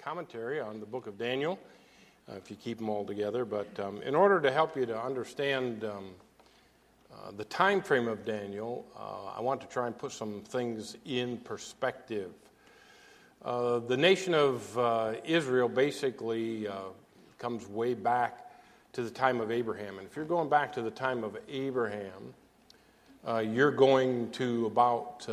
commentary on the book of Daniel, if you keep them all together. But in order to help you to understand the time frame of Daniel, I want to try and put some things in perspective. The nation of Israel basically comes way back to the time of Abraham. And if you're going back to the time of Abraham, you're going to about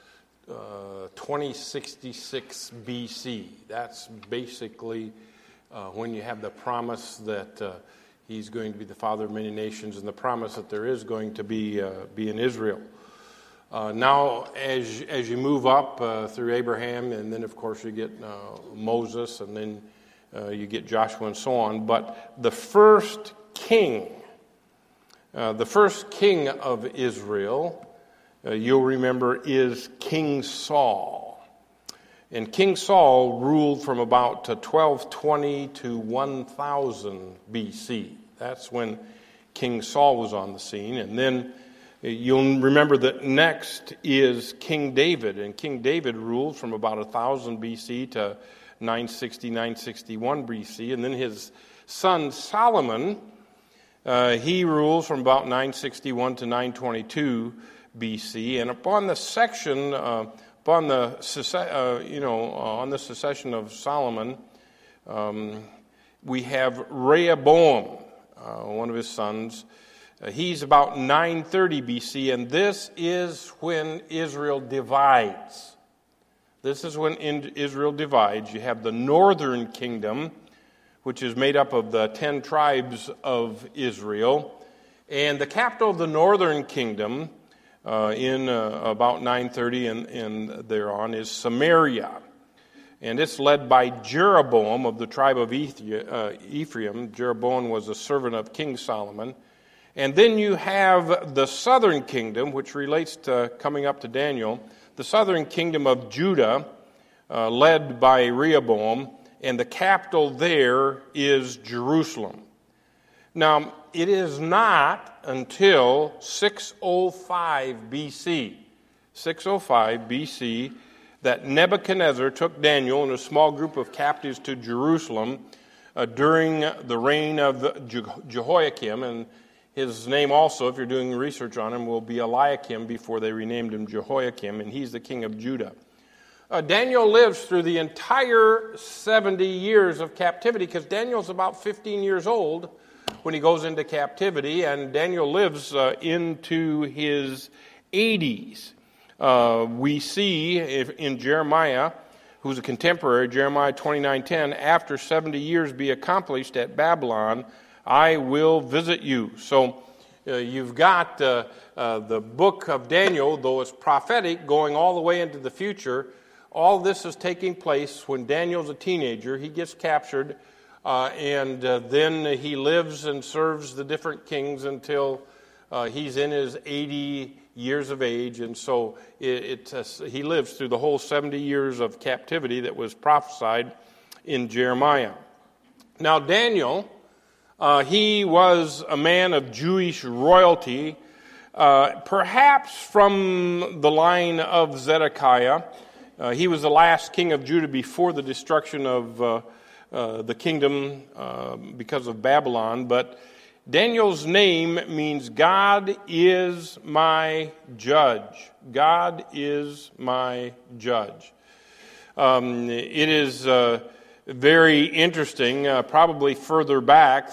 2066 BC. That's basically when you have the promise that he's going to be the father of many nations, and the promise that there is going to be in Israel. Now, as you move up through Abraham, and then of course you get Moses, and then you get Joshua and so on. But the first king of Israel, you'll remember, is King Saul. And King Saul ruled from about 1220 to 1000 BC. That's when King Saul was on the scene. And then you'll remember that next is King David. And King David ruled from about 1000 BC to 960, 961 BC. And then his son Solomon, he rules from about 961 to 922 BC. And upon the succession of Solomon, we have Rehoboam, one of his sons. He's about 930 BC, and this is when Israel divides. This is when Israel divides. You have the northern kingdom, which is made up of the 10 tribes of Israel. And the capital of the northern kingdom in about 930 and thereon is Samaria. And it's led by Jeroboam of the tribe of Ephraim. Jeroboam was a servant of King Solomon. And then you have the southern kingdom, which relates to coming up to Daniel, the southern kingdom of Judah, led by Rehoboam, and the capital there is Jerusalem. Now, it is not until 605 BC, that Nebuchadnezzar took Daniel and a small group of captives to Jerusalem during the reign of Jehoiakim, and his name also, if you're doing research on him, will be Eliakim before they renamed him Jehoiakim, and he's the king of Judah. Daniel lives through the entire 70 years of captivity, because Daniel's about 15 years old when he goes into captivity, and Daniel lives into his 80s. We see in Jeremiah, who's a contemporary, Jeremiah 29:10, after 70 years be accomplished at Babylon, I will visit you. So you've got the book of Daniel, though it's prophetic, going all the way into the future. All this is taking place when Daniel's a teenager. He gets captured, and then he lives and serves the different kings until he's in his 80 years of age. And so he lives through the whole 70 years of captivity that was prophesied in Jeremiah. Now, Daniel, he was a man of Jewish royalty, perhaps from the line of Zedekiah. He was the last king of Judah before the destruction of the kingdom because of Babylon. But Daniel's name means God is my judge. God is my judge. It is very interesting, probably further back,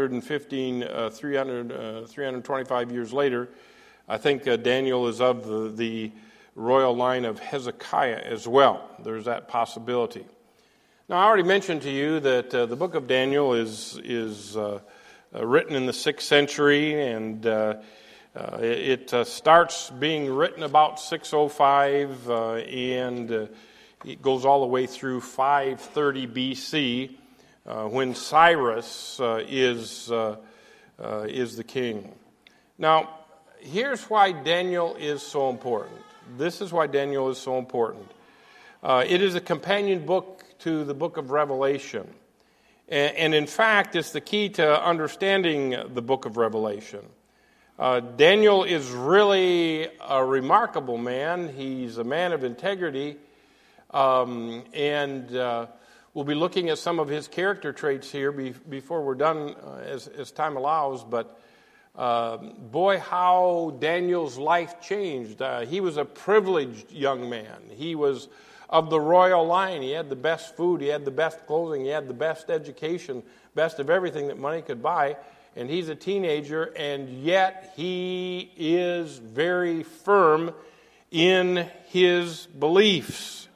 325 years later. I think Daniel is of the royal line of Hezekiah as well. There's that possibility. Now, I already mentioned to you that the book of Daniel is written in the 6th century, and it starts being written about 605, and it goes all the way through 530 BC, when Cyrus is the king. Now, here's why Daniel is so important. This is why Daniel is so important. It is a companion book to the book of Revelation. And in fact, it's the key to understanding the book of Revelation. Daniel is really a remarkable man. He's a man of integrity. And We'll be looking at some of his character traits here before we're done as time allows. But boy, how Daniel's life changed. He was a privileged young man. He was of the royal line. He had the best food. He had the best clothing. He had the best education, best of everything that money could buy. And he's a teenager, and yet he is very firm in his beliefs.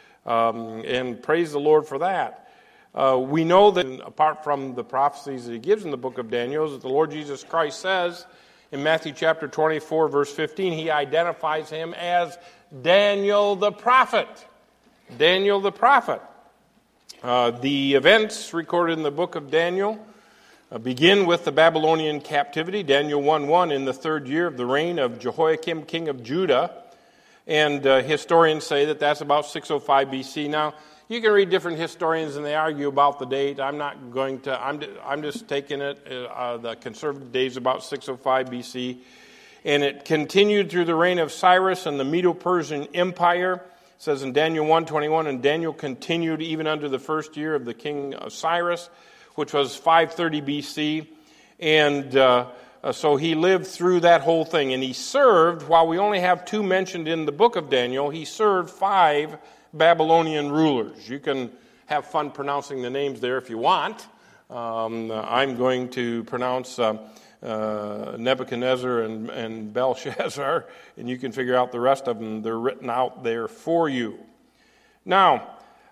And praise the Lord for that. We know that apart from the prophecies that he gives in the book of Daniel, that the Lord Jesus Christ says in Matthew chapter 24, verse 15, he identifies him as Daniel the prophet. Daniel the prophet. The events recorded in the book of Daniel begin with the Babylonian captivity, Daniel 1:1, in the 3rd year of the reign of Jehoiakim, king of Judah. And historians say that that's about 605 BC. Now, you can read different historians and they argue about the date. I'm not going to, I'm just taking it, the conservative date is about 605 BC. And it continued through the reign of Cyrus and the Medo-Persian Empire. It says in Daniel 1:21, and Daniel continued even under the 1st year of the king of Cyrus, which was 530 BC. And so he lived through that whole thing. And he served, while we only have 2 mentioned in the book of Daniel, he served 5 Babylonian rulers. You can have fun pronouncing the names there if you want. I'm going to pronounce Nebuchadnezzar and Belshazzar, and you can figure out the rest of them. They're written out there for you. Now,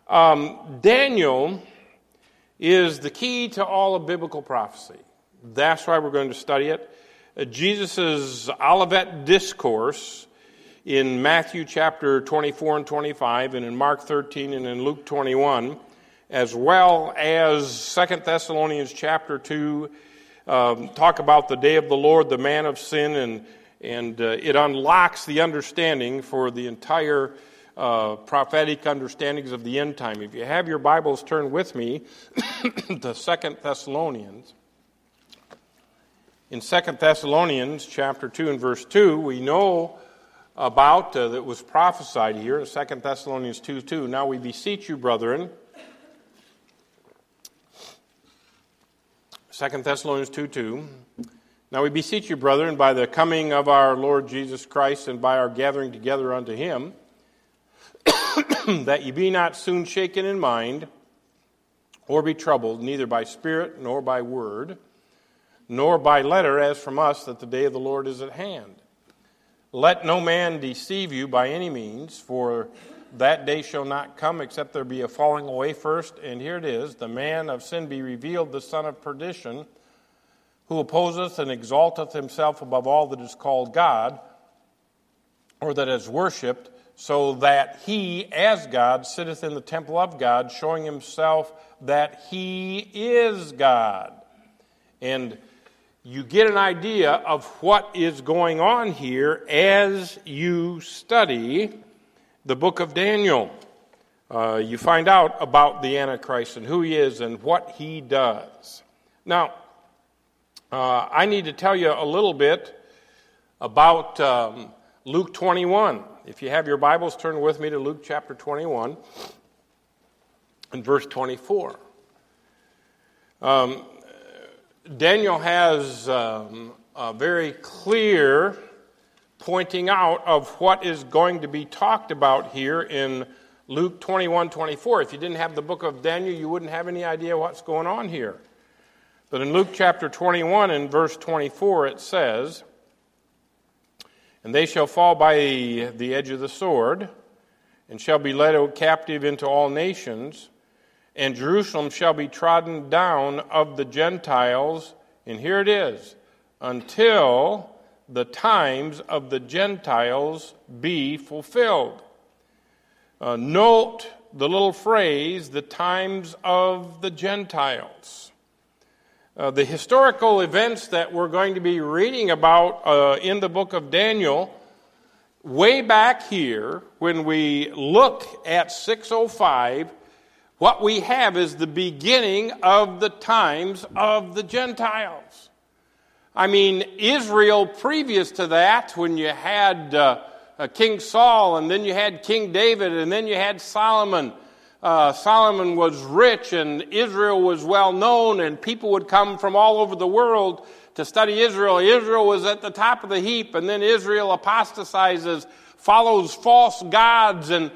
Daniel is the key to all of biblical prophecy. That's why we're going to study it. Jesus' Olivet Discourse in Matthew chapter 24 and 25, and in Mark 13 and in Luke 21, as well as 2 Thessalonians chapter 2, talk about the day of the Lord, the man of sin, and it unlocks the understanding for the entire prophetic understandings of the end time. If you have your Bibles, turn with me to 2 Thessalonians. In 2 Thessalonians chapter 2 and verse 2, we know about that was prophesied here in 2 Thessalonians 2:2. Now we beseech you, brethren, 2 Thessalonians 2:2. Now we beseech you, brethren, by the coming of our Lord Jesus Christ and by our gathering together unto him, that ye be not soon shaken in mind, or be troubled, neither by spirit, nor by word, nor by letter, as from us, that the day of the Lord is at hand. Let no man deceive you by any means, for that day shall not come, except there be a falling away first. And here it is, the man of sin be revealed, the son of perdition, who opposeth and exalteth himself above all that is called God, or that is worshipped, so that he, as God, sitteth in the temple of God, showing himself that he is God. And you get an idea of what is going on here as you study the book of Daniel. You find out about the Antichrist and who he is and what he does. Now, I need to tell you a little bit about Luke 21. If you have your Bibles, turn with me to Luke chapter 21 and verse 24. Daniel has a very clear pointing out of what is going to be talked about here in Luke 21:24. If you didn't have the book of Daniel, you wouldn't have any idea what's going on here. But in Luke chapter 21 and verse 24 it says, and they shall fall by the edge of the sword, and shall be led captive into all nations, and Jerusalem shall be trodden down of the Gentiles, and here it is, until the times of the Gentiles be fulfilled. Note the little phrase, the times of the Gentiles. The historical events that we're going to be reading about in the book of Daniel, way back here, when we look at 605, what we have is the beginning of the times of the Gentiles. I mean, Israel previous to that, when you had King Saul, and then you had King David, and then you had Solomon, Solomon was rich and Israel was well known and people would come from all over the world to study Israel. Israel was at the top of the heap, and then Israel apostatizes, follows false gods, and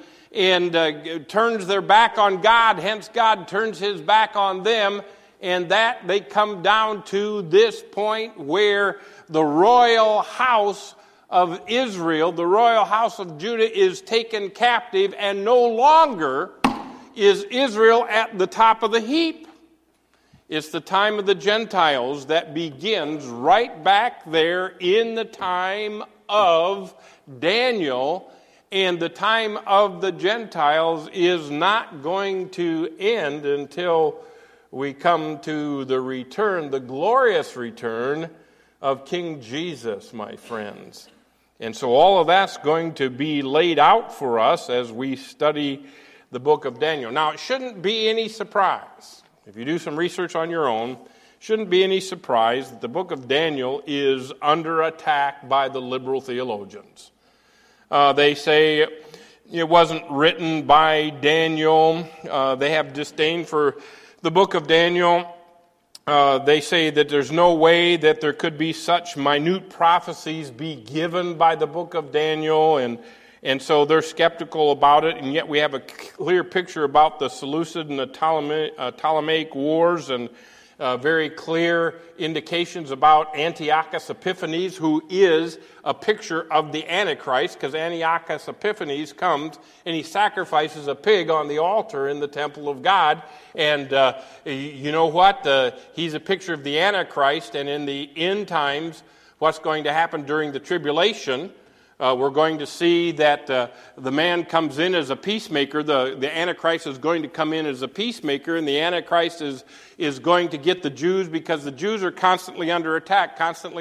turns their back on God. Hence, God turns his back on them, and that they come down to this point where the royal house of Israel, the royal house of Judah, is taken captive, and no longer is Israel at the top of the heap. It's the time of the Gentiles that begins right back there in the time of Daniel, and the time of the Gentiles is not going to end until we come to the return, the glorious return of King Jesus, my friends. And so all of that's going to be laid out for us as we study the book of Daniel. Now, it shouldn't be any surprise. If you do some research on your own, shouldn't be any surprise that the book of Daniel is under attack by the liberal theologians. They say it wasn't written by Daniel. They have disdain for the book of Daniel. They say that there's no way that there could be such minute prophecies be given by the book of Daniel, and so they're skeptical about it, and yet we have a clear picture about the Seleucid and the Ptolemaic wars, and very clear indications about Antiochus Epiphanes, who is a picture of the Antichrist, because Antiochus Epiphanes comes and he sacrifices a pig on the altar in the temple of God. And you know what? He's a picture of the Antichrist, and in the end times, what's going to happen during the tribulation, we're going to see that the man comes in as a peacemaker. The Antichrist is going to come in as a peacemaker, and the Antichrist is going to get the Jews, because the Jews are constantly under attack.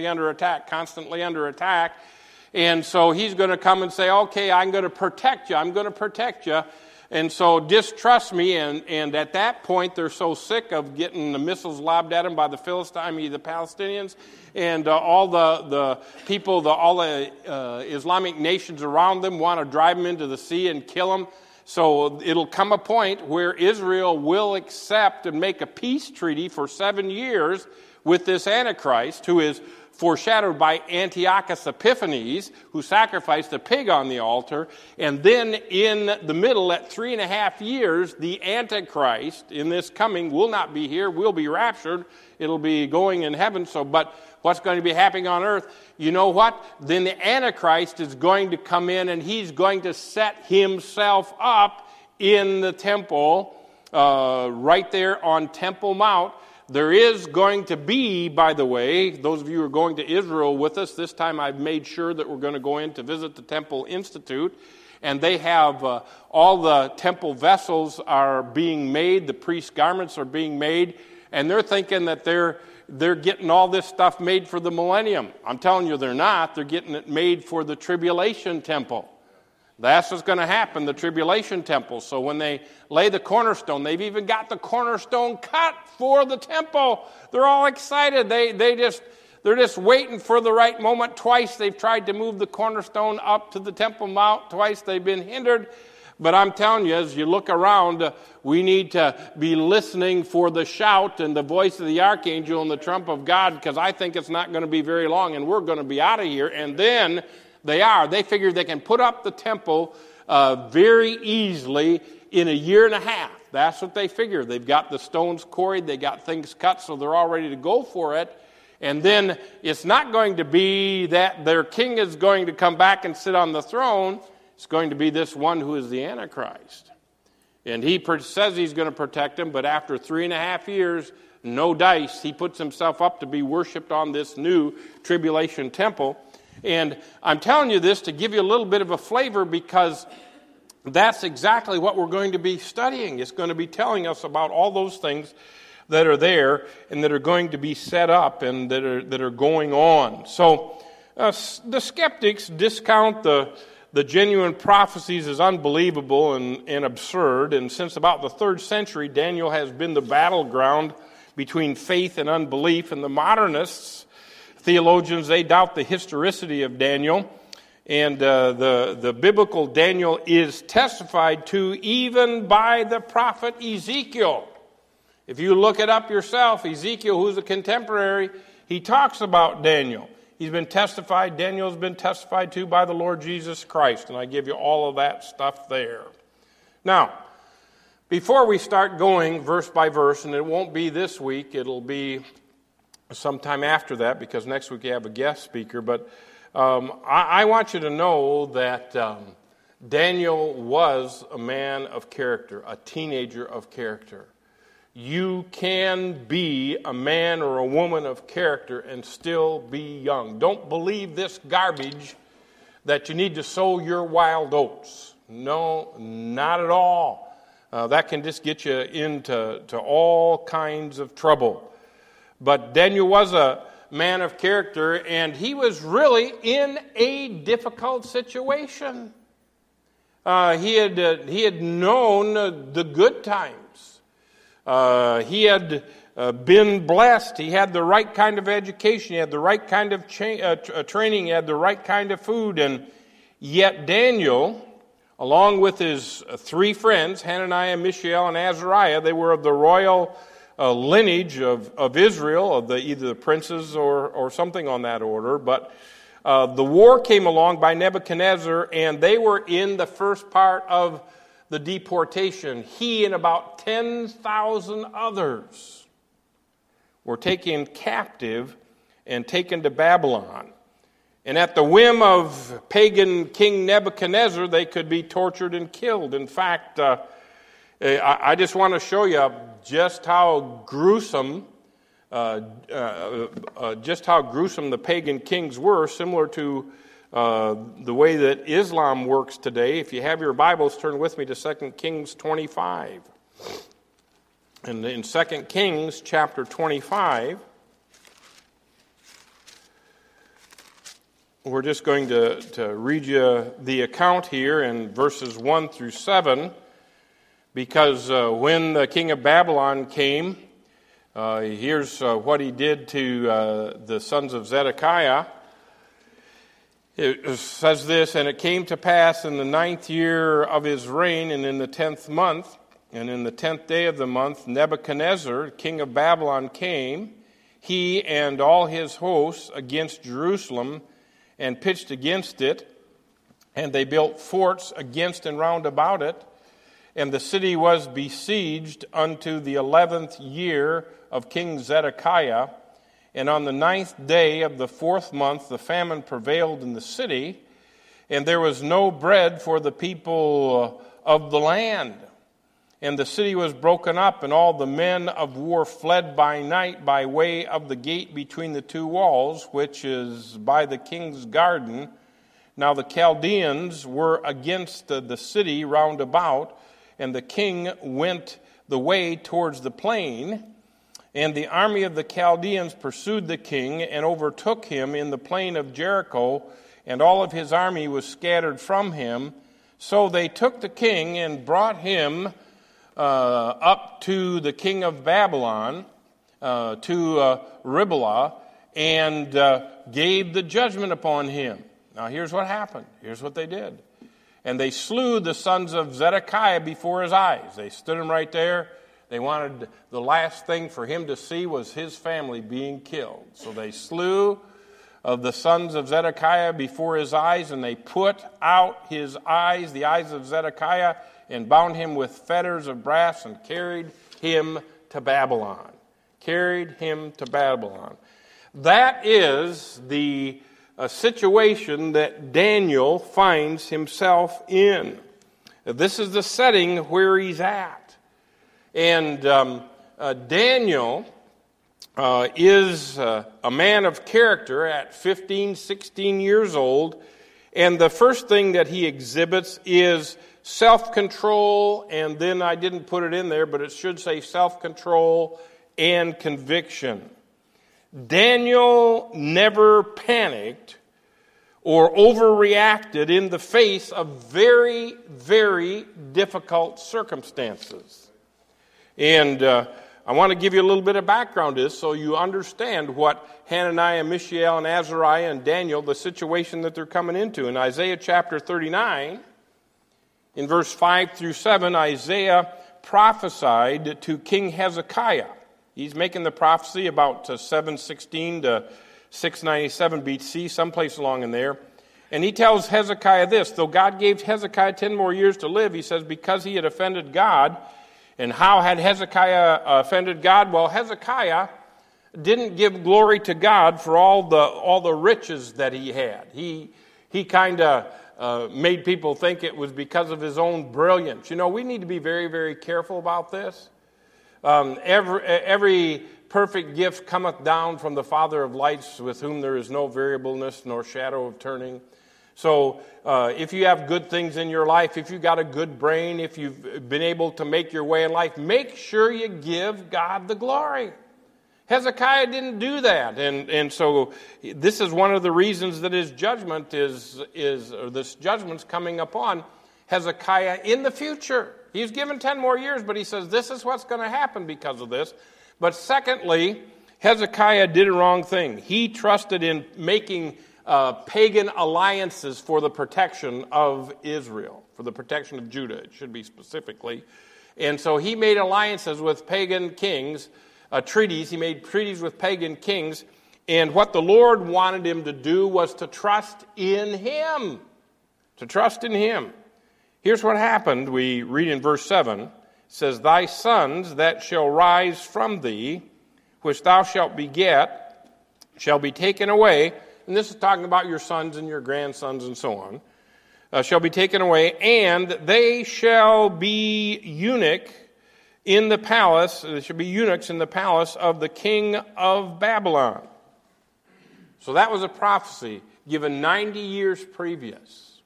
And so he's going to come and say, okay, I'm going to protect you. And so distrust me. And at that point, they're so sick of getting the missiles lobbed at them by the Philistines, the Palestinians, and all the people, all the Islamic nations around them want to drive them into the sea and kill them. So it'll come a point where Israel will accept and make a peace treaty for 7 years with this Antichrist, who is foreshadowed by Antiochus Epiphanes, who sacrificed a pig on the altar. And then in the middle, at 3.5 years, the Antichrist in this coming will not be here, will be raptured. It'll be going in heaven. But what's going to be happening on earth? You know what? Then the Antichrist is going to come in, and he's going to set himself up in the temple, right there on Temple Mount. There is going to be, by the way, those of you who are going to Israel with us, this time I've made sure that we're going to go in to visit the Temple Institute, and they have all the temple vessels are being made, the priest's garments are being made, and they're thinking that they're getting all this stuff made for the millennium. I'm telling you they're not. They're getting it made for the tribulation temple. That's what's going to happen, the tribulation temple. So when they lay the cornerstone, they've even got the cornerstone cut for the temple. They're all excited. They're just waiting for the right moment. Twice they've tried to move the cornerstone up to the Temple Mount. Twice they've been hindered. But I'm telling you, as you look around, we need to be listening for the shout and the voice of the archangel and the trump of God, because I think it's not going to be very long, and we're going to be out of here. And then they figure they can put up the temple very easily in 1.5 years. That's what they figure. They've got the stones quarried, they got things cut, so they're all ready to go for it. And then it's not going to be that their king is going to come back and sit on the throne. It's going to be this one who is the Antichrist. And he says he's going to protect him, but after 3.5 years, no dice, he puts himself up to be worshipped on this new tribulation temple. And I'm telling you this to give you a little bit of a flavor, because that's exactly what we're going to be studying. It's going to be telling us about all those things that are there and that are going to be set up and that are going on. So the skeptics discount the genuine prophecies as unbelievable and absurd. And since about the 3rd century, Daniel has been the battleground between faith and unbelief. And the modernists, theologians, they doubt the historicity of Daniel. And the biblical Daniel is testified to even by the prophet Ezekiel. If you look it up yourself, Ezekiel, who's a contemporary, he talks about Daniel. Daniel's been testified to by the Lord Jesus Christ. And I give you all of that stuff there. Now, before we start going verse by verse, and it won't be this week, it'll be sometime after that, because next week we have a guest speaker, but I want you to know that Daniel was a man of character, a teenager of character. You can be a man or a woman of character and still be young. Don't believe this garbage that you need to sow your wild oats. No, not at all. That can just get you into all kinds of trouble. But Daniel was a man of character, and he was really in a difficult situation. He had known the good times. He had been blessed. He had the right kind of education. He had the right kind of training. He had the right kind of food. And yet Daniel, along with his three friends, Hananiah, Mishael, and Azariah, they were of the royal lineage of Israel, of either the princes or something on that order. But the war came along by Nebuchadnezzar, and they were in the first part of the deportation. He and about 10,000 others were taken captive and taken to Babylon. And at the whim of pagan King Nebuchadnezzar, they could be tortured and killed. In fact, I just want to show you just how gruesome the pagan kings were, similar to the way that Islam works today. If you have your Bibles, turn with me to 2 Kings 25. And in 2 Kings chapter 25, we're just going to read you the account here in verses 1 through 7, because when the king of Babylon came, here's what he did to the sons of Zedekiah. It says this, "And it came to pass in the 9th year of his reign, and in the 10th month, and in the 10th day of the month, Nebuchadnezzar, king of Babylon, came, he and all his hosts, against Jerusalem, and pitched against it. And they built forts against and round about it. And the city was besieged unto the 11th year of King Zedekiah. And on the 9th day of the 4th month, the famine prevailed in the city, and there was no bread for the people of the land. And the city was broken up, and all the men of war fled by night by way of the gate between the two walls, which is by the king's garden. Now the Chaldeans were against the city round about, and the king went the way towards the plain. And the army of the Chaldeans pursued the king and overtook him in the plain of Jericho, and all of his army was scattered from him. So they took the king and brought him up to the king of Babylon, to Riblah, and gave the judgment upon him. Now here's what happened. Here's what they did. And they slew the sons of Zedekiah before his eyes. They stood him right there. They wanted, the last thing for him to see was his family being killed. So they slew the sons of Zedekiah before his eyes, and they put out his eyes, the eyes of Zedekiah, and bound him with fetters of brass and carried him to Babylon. Carried him to Babylon. That is the situation that Daniel finds himself in. This is the setting where he's at. And Daniel is a man of character at 15, 16 years old. And the first thing that he exhibits is self-control, and then I didn't put it in there, but it should say self-control and conviction. Daniel never panicked or overreacted in the face of very, very difficult circumstances. And I want to give you a little bit of background to this so you understand what Hananiah, Mishael, and Azariah, and Daniel, the situation that they're coming into. In Isaiah chapter 39, in verse 5 through 7, Isaiah prophesied to King Hezekiah. He's making the prophecy about 716 to 697 BC, someplace along in there. And he tells Hezekiah this: though God gave Hezekiah 10 more years to live, he says, because he had offended God. And how had Hezekiah offended God? Well, Hezekiah didn't give glory to God for all the riches that he had. He kind of made people think it was because of his own brilliance. You know, we need to be very, very careful about this. Every perfect gift cometh down from the Father of lights, with whom there is no variableness nor shadow of turning. So if you have good things in your life, if you've got a good brain, if you've been able to make your way in life, make sure you give God the glory. Hezekiah didn't do that. And so this is one of the reasons that his judgment or this judgment's coming upon Hezekiah in the future. He's given 10 more years, but he says this is what's going to happen because of this. But secondly, Hezekiah did a wrong thing. He trusted in making pagan alliances for the protection of Israel, for the protection of Judah, it should be specifically. And so he made alliances with pagan kings, treaties. He made treaties with pagan kings. And what the Lord wanted him to do was to trust in him. To trust in him. Here's what happened. We read in verse 7. It says, thy sons that shall rise from thee, which thou shalt beget, shall be taken away. And this is talking about your sons and your grandsons and so on, shall be taken away, and they shall be eunuchs in the palace of the king of Babylon. So that was a prophecy given 90 years previous.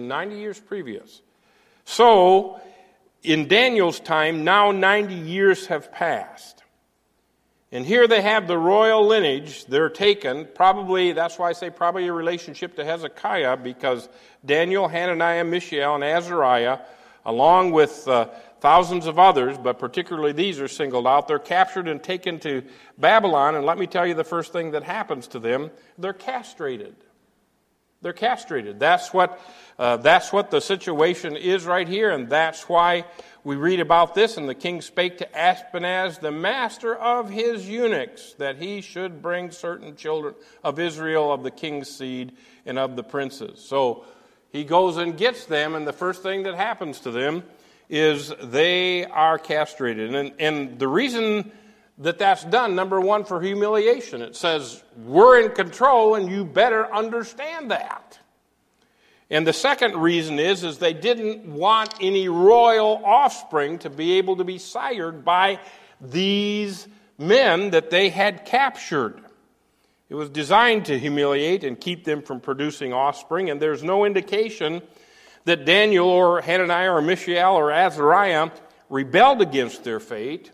So, in Daniel's time, now 90 years have passed. And here they have the royal lineage. They're taken, probably, that's why I say probably a relationship to Hezekiah, because Daniel, Hananiah, Mishael, and Azariah, along with thousands of others, but particularly these are singled out, they're captured and taken to Babylon. And let me tell you the first thing that happens to them. They're castrated. They're castrated. That's what the situation is right here, and that's why we read about this. And the king spake to Ashpenaz, the master of his eunuchs, that he should bring certain children of Israel of the king's seed and of the princes. So he goes and gets them, and the first thing that happens to them is they are castrated. And the reason that that's done, number one, for humiliation. It says, we're in control, and you better understand that. And the second reason is they didn't want any royal offspring to be able to be sired by these men that they had captured. It was designed to humiliate and keep them from producing offspring, and there's no indication that Daniel or Hananiah or Mishael or Azariah rebelled against their fate.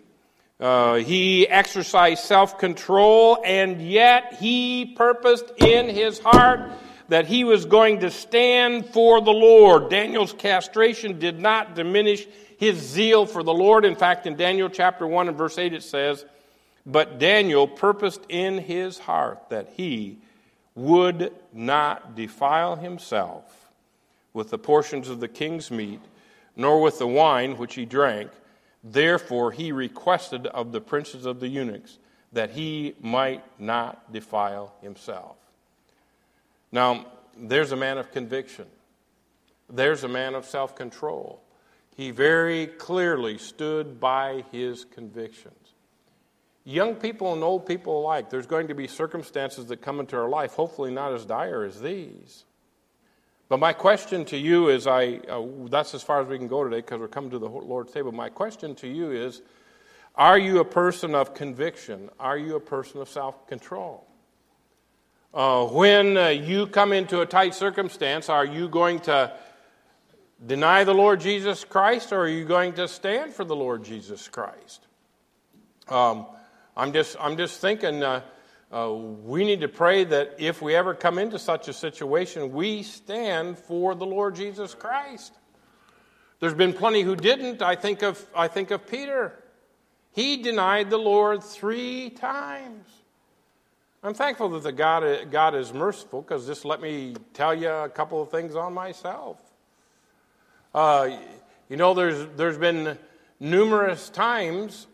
He exercised self-control, and yet he purposed in his heart that he was going to stand for the Lord. Daniel's castration did not diminish his zeal for the Lord. In fact, in Daniel chapter 1 and verse 8 it says, but Daniel purposed in his heart that he would not defile himself with the portions of the king's meat, nor with the wine which he drank. Therefore he requested of the princes of the eunuchs that he might not defile himself. Now, there's a man of conviction. There's a man of self-control. He very clearly stood by his convictions. Young people and old people alike, there's going to be circumstances that come into our life, hopefully not as dire as these. But my question to you is, that's as far as we can go today because we're coming to the Lord's table. My question to you is, are you a person of conviction? Are you a person of self-control? When you come into a tight circumstance, are you going to deny the Lord Jesus Christ, or are you going to stand for the Lord Jesus Christ? I'm just thinking we need to pray that if we ever come into such a situation, we stand for the Lord Jesus Christ. There's been plenty who didn't. I think of Peter. He denied the Lord 3 times. I'm thankful that God is merciful, because just let me tell you a couple of things on myself. There's been numerous times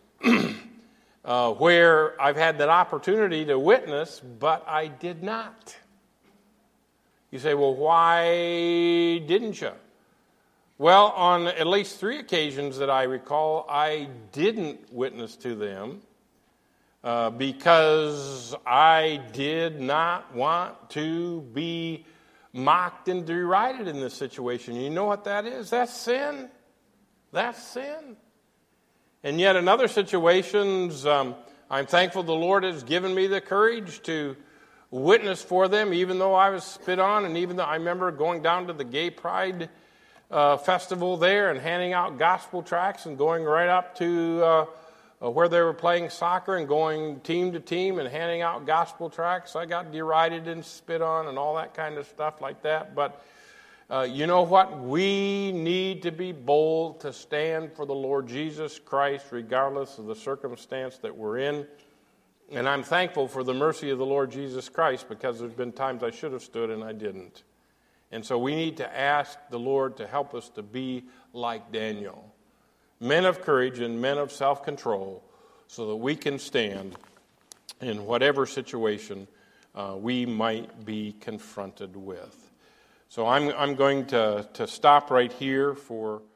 where I've had that opportunity to witness, but I did not. You say, well, why didn't you? Well, on at least 3 occasions that I recall, I didn't witness to them because I did not want to be mocked and derided in this situation. You know what that is? That's sin. That's sin. And yet in other situations, I'm thankful the Lord has given me the courage to witness for them, even though I was spit on, and even though I remember going down to the Gay Pride festival there and handing out gospel tracts and going right up to where they were playing soccer and going team to team and handing out gospel tracts. I got derided and spit on and all that kind of stuff like that. But you know what? We need to be bold to stand for the Lord Jesus Christ regardless of the circumstance that we're in. And I'm thankful for the mercy of the Lord Jesus Christ, because there's been times I should have stood and I didn't. And so we need to ask the Lord to help us to be like Daniel, men of courage and men of self-control, so that we can stand in whatever situation we might be confronted with. So I'm going to stop right here for